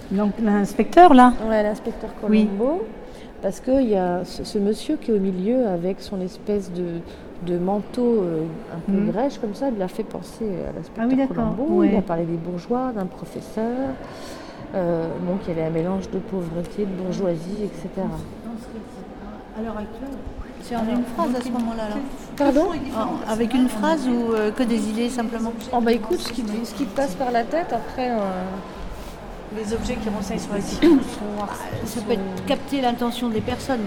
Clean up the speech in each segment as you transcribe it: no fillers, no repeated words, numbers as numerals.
Donc l'inspecteur là. Ouais, l'inspecteur Colombo. Parce qu'il y a ce monsieur qui est au milieu avec son espèce de manteau un peu grèche comme ça, il l'a fait penser à l'inspecteur Colombo. Ouais. Il a parlé des bourgeois, d'un professeur. Donc il y avait un mélange de pauvreté, de bourgeoisie, etc. À l'heure actuelle, c'est en une phrase à ce moment-là. Pardon ? Avec une phrase ou que des idées simplement? Oh bah écoute, ce qui te passe par la tête, après... Les objets qui renseignent sur la situation, ça peut être capter l'intention des personnes.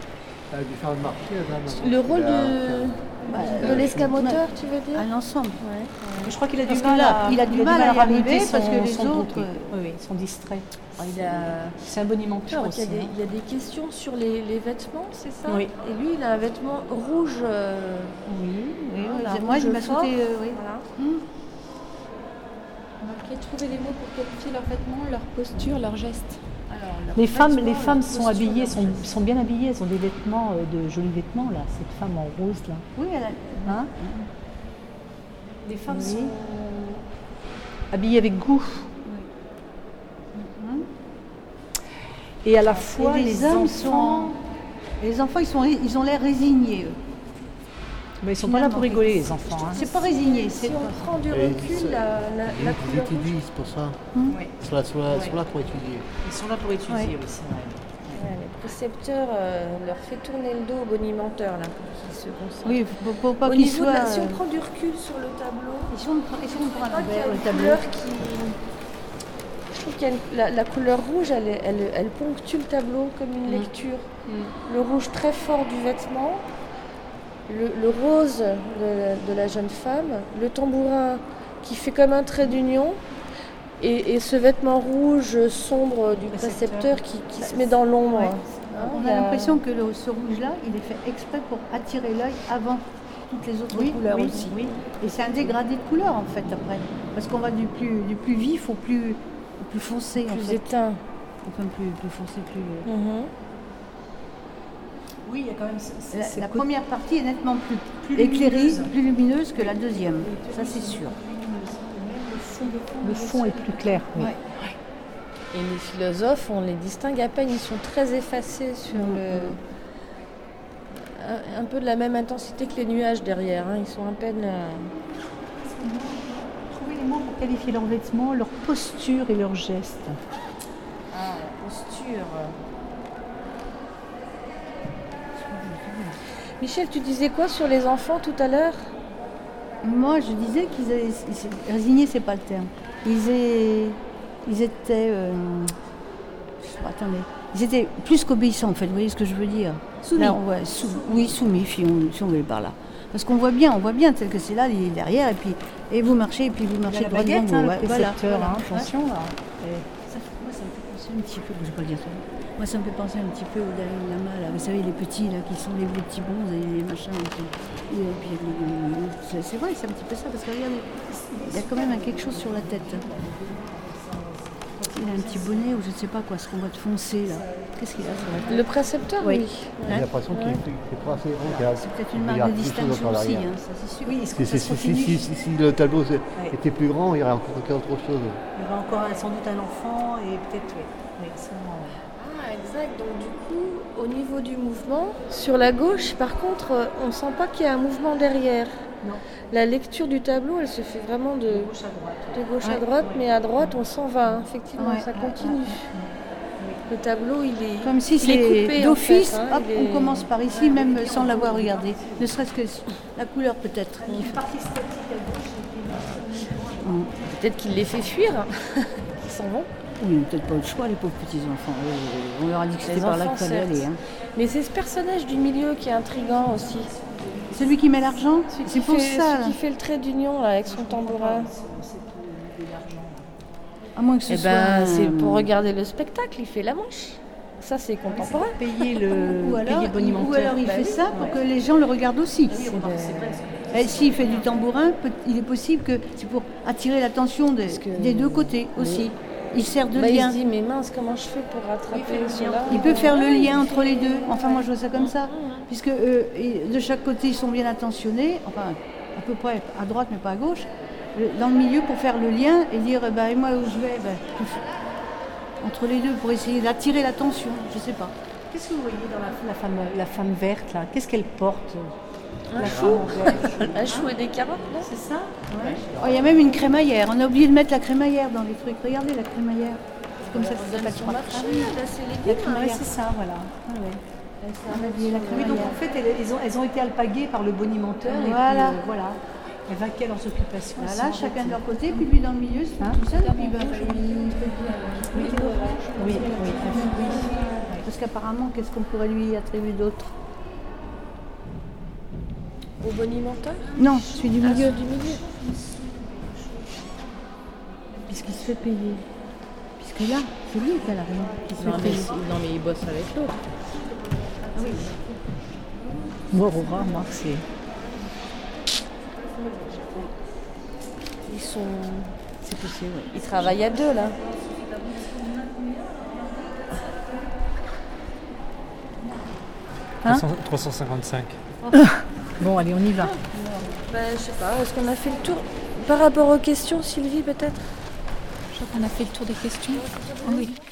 Le rôle de l'escamoteur, tu veux dire? Un ensemble. Je crois qu'il a Parce du mal il a du mal à y arriver parce que les son autres... Oui, ils sont distraits. C'est un bonimenteur aussi. Il y a des questions sur les vêtements, c'est ça? Oui. Et lui, il a un vêtement rouge. Oui. Moi, je m'ai sauté... Voilà. Trouver les mots pour qualifier leurs vêtements, leur posture, leurs gestes. Les femmes sont habillées, sont bien habillées, elles ont des vêtements, de jolis vêtements là. Cette femme en rose là. Oui, elle a... Hein? Les femmes sont habillées avec goût. Et à la fois Et les hommes enfants... Les enfants, ils ont l'air résignés, eux. Mais ils sont pas là pour rigoler, les enfants. Hein. C'est pas résigné. Si on prend du recul, la couleur étudient, rouge. c'est pour ça. Oui. Ils sont là pour étudier. Ils sont là pour étudier, oui, c'est vrai. Le précepteur leur fait tourner le dos au bonimenteur, là, pour qu'il se concentre. Oui, faut pas Au qu'ils niveau soient... si on prend du recul sur le tableau, Si on prend je crois un qu'il y a le une tableau. couleur qui... Je trouve qu'il y a la couleur rouge, elle ponctue le tableau comme une lecture. Le rouge très fort du vêtement, le rose de la jeune femme, le tambourin qui fait comme un trait d'union, et ce vêtement rouge sombre du précepteur qui se met dans l'ombre. Ouais. Hein, On a l'impression que ce rouge-là, il est fait exprès pour attirer l'œil avant toutes les autres couleurs aussi. Oui. Et c'est un dégradé de couleurs en fait après. Parce qu'on va du plus vif au plus foncé en plus fait. éteint. Enfin plus foncé, plus... Oui, il y a quand même... La première partie est nettement plus éclairée, plus lumineuse que la deuxième. Ça c'est sûr. Le fond est plus clair. Oui. Ouais. Et les philosophes, on les distingue à peine, ils sont très effacés sur un peu de la même intensité que les nuages derrière. Hein. Ils sont à peine... Trouver les mots pour qualifier leurs vêtements, leur posture et leurs gestes. Ah, la posture. Michel, tu disais quoi sur les enfants tout à l'heure? Moi je disais qu'ils étaient... Résignés, c'est pas le terme. Ils étaient... attendez. Ils étaient plus qu'obéissants en fait, vous voyez ce que je veux dire? Soumis. Là, soumis, si on veut par là. Parce qu'on voit bien tel que c'est là, il est derrière, et vous marchez, et puis vous marchez droit devant vous. Le précepteur, attention là. Moi, ça me fait penser un petit peu, je peux pas dire ça. Moi, ça me fait penser un petit peu au Dalai Lama, là. Vous savez, les petits, là, qui sont les petits bons, et les machins. Et puis, c'est vrai, c'est un petit peu ça, parce que regardez, il y a quand même quelque chose sur la tête. Il a un petit bonnet ou je ne sais pas quoi, ce qu'on va te foncer là. Qu'est-ce qu'il a sur la tête? Le précepteur, oui. J'ai l'impression qu'il est pas assez haut. C'est peut-être une marque de distinction aussi, hein, ça c'est sûr. Oui, est-ce que ça se continue? Si le tableau était plus grand, il y aurait encore autre chose. Il y aura encore sans doute un enfant et peut-être, oui. Ah, exact. Donc du coup, au niveau du mouvement, sur la gauche, par contre, on ne sent pas qu'il y a un mouvement derrière. Non. La lecture du tableau, elle se fait vraiment de gauche à droite, mais à droite, on s'en va. Hein. Effectivement, ça continue. Le tableau, il est comme si il est coupé d'office, en fait, hein, on commence par ici, même sans l'avoir regardé. Ne serait-ce que la couleur peut-être. Peut-être qu'il les fait fuir. Ils s'en vont. Oui, peut-être pas le choix, les pauvres petits-enfants. On leur a dit que c'était par là qu'il fallait aller. Hein. Mais c'est ce personnage du milieu qui est intriguant aussi. Celui qui met l'argent, c'est pour ça. Celui qui fait le trait d'union là, avec son tambourin. À moins que ce soit... c'est pour regarder le spectacle, il fait la manche. Ça, c'est contemporain. Payer le bonimenteur. Ou alors il fait ça pour que les gens le regardent aussi. Et s'il fait du tambourin, il est possible que c'est pour attirer l'attention des deux côtés aussi. Il sert de lien. Il se dit, mais mince, comment je fais pour rattraper cela? Il peut faire le lien entre les deux. Enfin, moi, je vois ça comme ça. Puisque de chaque côté, ils sont bien intentionnés. Enfin, à peu près à droite, mais pas à gauche. Dans le milieu, pour faire le lien et dire, et moi, où je vais, entre les deux pour essayer d'attirer l'attention, je sais pas. Qu'est-ce que vous voyez dans la femme verte là? Qu'est-ce qu'elle porte? Un La chou. femme en vert. Un chou et des carottes, non? C'est ça? Oh, il y a même une crémaillère. On a oublié de mettre la crémaillère dans les trucs. Regardez la crémaillère. C'est comme ça que ça s'appelle. Sur marché, là, c'est les La légumes. crémaillère, c'est ça, voilà. Ah ouais. On a oublié la Oui, crémaillère. donc en fait, elles ont été alpaguées par le bonimenteur. Et Voilà. puis, voilà. Elles vaquaient leurs occupations. Voilà, sans chacun de leur arrêt. côté, puis lui dans le milieu, c'est Hein tout seul. Puis ben, Oui. parce qu'apparemment, qu'est-ce qu'on pourrait lui attribuer d'autre? Au bonimenteur? Non, celui du milieu. Du milieu. Puisqu'il se fait payer. Puisque là, c'est lui qui a la rien. Qui se fait payer. Non, mais il bosse avec l'autre. Moi, Aurora, moi, c'est. Ils sont... C'est possible, oui. Ils travaillent à deux, là. Hein 355. Bon, allez, on y va. Ben, je sais pas, est-ce qu'on a fait le tour? Par rapport aux questions, Sylvie, peut-être? Je crois qu'on a fait le tour des questions. Ah oui.